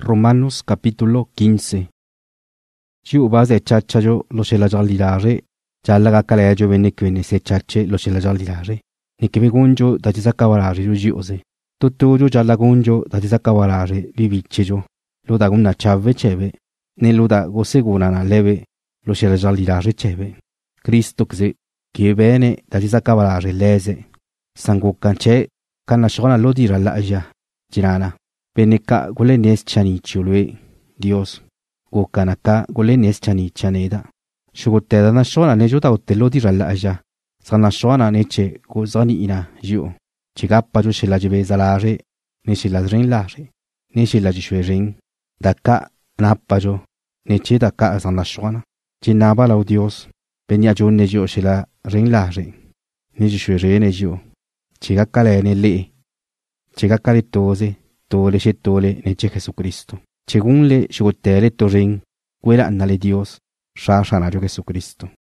Romanos capítulo 15. Giuba se chachayo lo se la jalilare, jalla kalejo venne quene se chache lo se la jalilare. Ni che begunjo da tisakawarare yujiose. Tuttujo jalla gunjo da tisakawarare vivichejo. Lo da una chave cheve, ne lo da go seguna na leve lo se la jalilare cheve. Cristo che bene da tisakawarare lese. Sangu canche kana shona lo dira la aja. Jirana. Beneka gole nes chani chulwe, Dios. Go kanaka gole nes chani chaneda. Shuguteda na shona ne juta utelo di ralla aja. Sana shona neche go zani ina ju. Chigappa ju shela jibe zalare, ne shela drin lare, ne shela jishwe ring. Daka nappa jo, neche daka sana shona. Jinaba lau Dios. Benya jo ne jo shela ring lare. Ne jishwe re ne jo. Chigakale ne le. Chigakale toze. Tole she tole neche Jesucristo. Según le shugotele toring, cuela andale Dios, shashanario Jesucristo.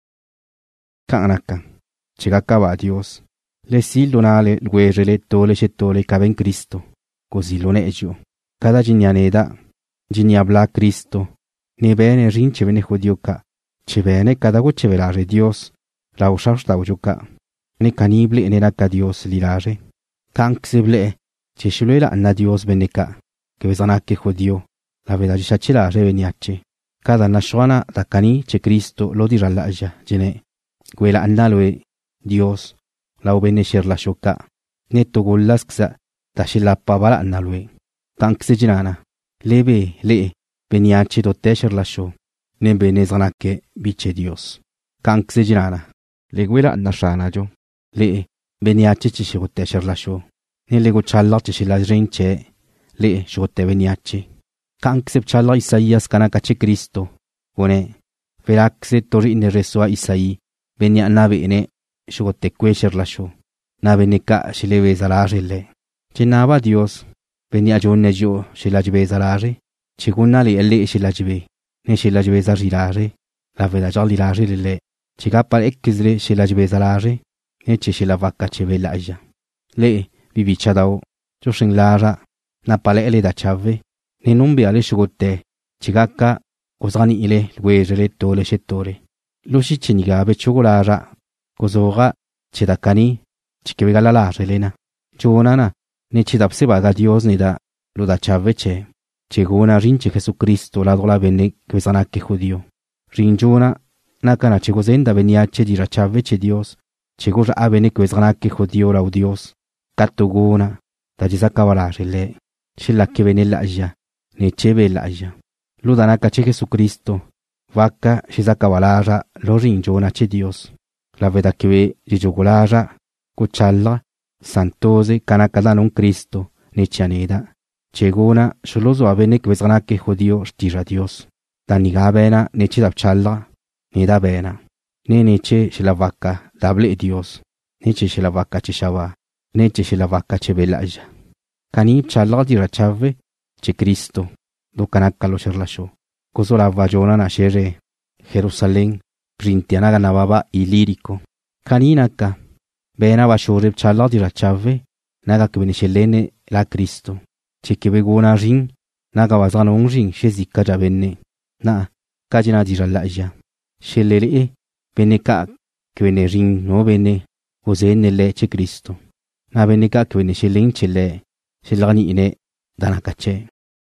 Kanaka, chegacaba a Dios. Le sildonale guerrele tole she tole caben Cristo. Così lo neggio. Cada ginianeda, giniabla Cristo. Ne bene rinche vene judioca. Che bene cada goche velare Dios. La ushash da ujuca. Ne canible eneraca Dios lirare. Kanksible. Cheshulela anna Dios beneka, que besana que judío, la verdad chachila reveniache. Cada nashwana da cani che Cristo lo dirá la ya, jene. Guela anna loe, Dios, la obenecer la shoka. Neto gulasksa, da shila pabala anna loe. Tankse jinana, lebe, le, beniache do tesher la sho, ne benezanake, biche Dios. Kankse jinana, le guela anna shana jo, le, beniache chishigo tesher la sho. Nelle go challa ci la rinche le shote veniaci. Kanksep challa Isaías kanakache Cristo. Gone veraxe tori ne resua Isaí. Venia nave ene shote quesher la sho. Nave ne ka shile vezalare le. Chinaba Dios. Venia jonne jo shila jibe zalare. Chiguna le elle shila jibe. Ne shila jibe zarirare. La veda jalirare le. Chigapa ekizre shila jibe zalare. Ne ci shila vacca chevela aja. Le vivichadao, Joshin Lara, Napale ele da chave, ne numbi ale shugote, Chigaka, Ozani ile, Guerre tole shettore. Lushi chinigabe chugulara, Gozoga, Chedakani, Chikevegala la relena. Chunana, ne chidapseba da Dios ni da, lo da chave che. Cheguna rinche Jesucristo la dola bene quesanake judío. Rinjuna, nakana chegozenda veniache di rachave che Dios, chegura a bene quesanake judío la Dios. Kattuguna, da jisakawarare le, shilla che venella aja, ne chebe la aja. Ludanaka che Jesucristo, vacca shisakawalara, lo rinjona che Dios. La veda che ve jijugulara, cuchalla, santose, kanakada non Cristo, ne chianeda. Cheguna, shulozo avene que vesganake judío, stira Dios. Daniga bena, ne chidapchalla, ne da bena. Ne neche shilla vacca, dable Dios. Neche shilla vacca chishava. Neche shila vacca che belaja. Canib challa di rachave che Cristo. Do canacca lo sherlasho. Coso la vagiona na shere. Jerusalén. Rintiana ganababa ilirico. Caninaka. Bena vashore challa di rachave. Naga che beniscelene la Cristo. Che che begona ring. Naga vazano un ring. Shezika già venne. Na. Kajina di ralaja. Scelere. Bene ka. Che venne ring no bene. Osenne le che Cristo. Na benika kwene shiling chile shilani ine danakache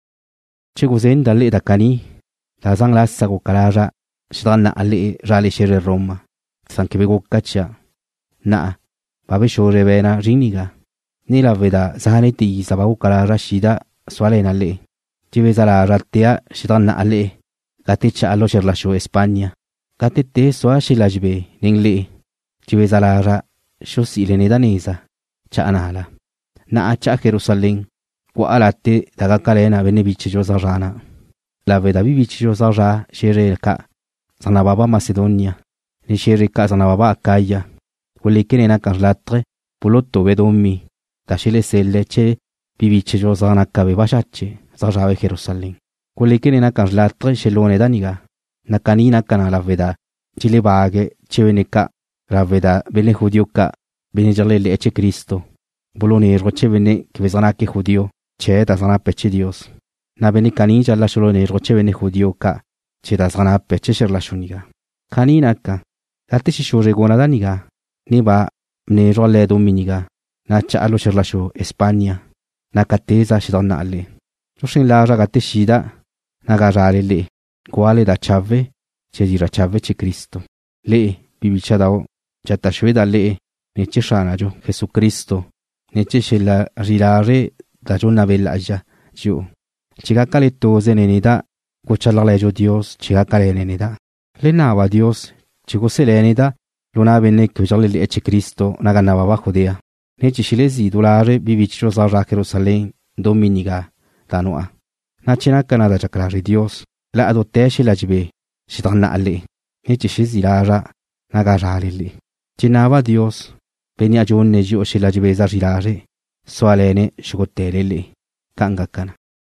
chiguzen dalle dakani la zang la sago kalaja shidana alle rale shere Roma sankebego kacha na babe shore bena riniga ni la veda zahaneti sabago kalaja shida swale nalle jibeza la ratea shidana alle gatecha allo sherla sho España gatete swa shilajbe ningle jibeza la ra shosi le danesa Chaanala. Na acha Jerusalén. Kwa alate daga kalena bene bichijo zarana. La veda bichijo zarra shere ka. Zanababa Macedonia. Ni shere ka zanababa Akaya. Wole kenena karlatre. Pulotto vedomi. Tashile selle che. Bichijo zana kabe bashache. Zarrabe Jerusalén. Wole kenena karlatre shelone daniga. Nakanina kana la veda. Chile bage cheveneka. La veda bene judioka. Bene jarle eche Cristo. Bolone roche vene que vezana que judío, che da zana peche Dios. na beni kani jalla sholo ne roche beni judío ka cheda zgana peche sher la shuniga kani naka late shi shore gona daniga ni ba ne role dominiga na cha alo sher la sho España na kateza shidona ale roshin la raga te shida na garale le quale da chave che gira chave che Cristo le bibicha dao chata shweda le ne che shana jo Jesucristo ne che shela rirare da jona bella ja jo chiga kale toze nenida kuchala le jo Dios chiga kale nenida le nava Dios chigo se le nenida luna benne kujale le che Cristo na ganava ba judea ne che shilezi dolare bibicho za Jerusalem dominica tanoa na china kanada chakra Dios la adotte shila jibe shidana ale ne che shizira na garale le chinava Dios benia jonne ji o shila jibe za rirare soalene shugotelele kanga kana